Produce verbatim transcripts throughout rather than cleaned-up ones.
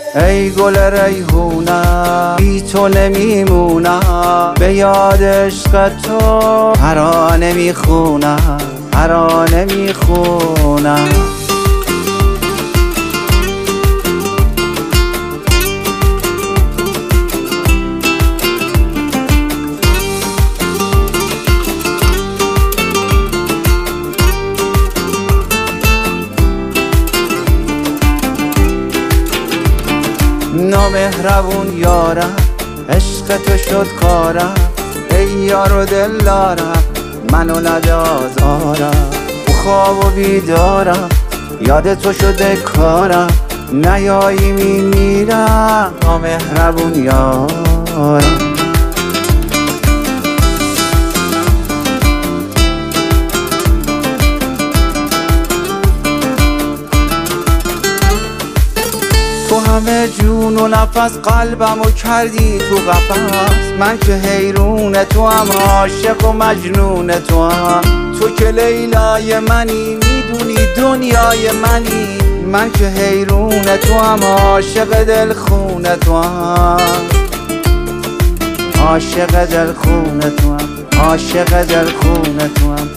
ای گل ریحونم بی تو نمیمونم، به یاد عشق تو ترانه میخونم ترانه میخونم. نامهربون یارم عشق تو شد کارم، ای یار و دلدارم منو نده آزارم. تو خواب و بیدارم یاد تو شده کارم، نیایی میمیرم نامهربون یارم. تو همه جون و نفس قلبمو کردی تو قفس، من که حیرون تو هم عاشق و مجنون تو هم. تو که لیلای منی میدونی دنیای منی، من که حیرون تو هم عاشق دلخون تو هم عاشق دلخون تو هم عاشق دلخون تو هم.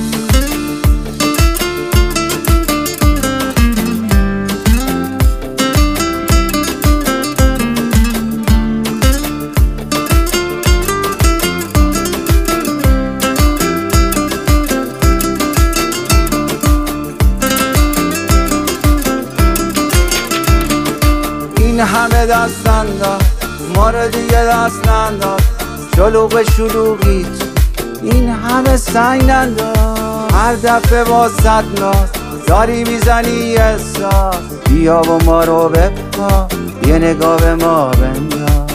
این همه دست انداز ما رو دیگه دست ننداز، شلوغ شلوغیت این همه سنگ ننداز. هر دفعه با صد ناز داری میزنی احساس، بیا و ما رو بپا یه نگاه به ما بنداز.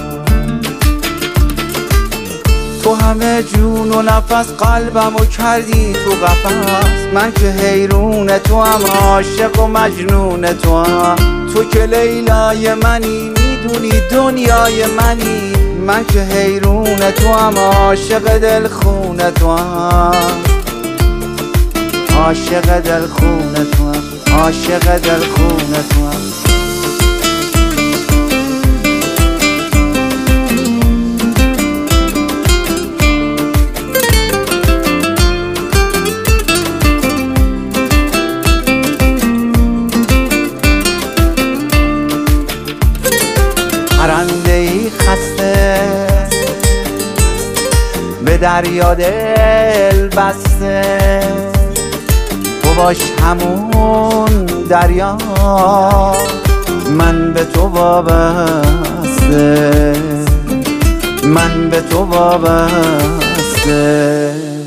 تو همه جون و نفس قلبمو کردی تو قفس، من که حیرون تو هم عاشق و مجنون تو هم. تو که لیلای منی میدونی دنیای منی، من که حیرون تو هم عاشق دلخون تو هم عاشق دلخون تو هم عاشق دلخون تو هم. پرنده ای خسته به دریا دل بسته، تو باش همون دریا من به تو وابسته من به تو وابسته.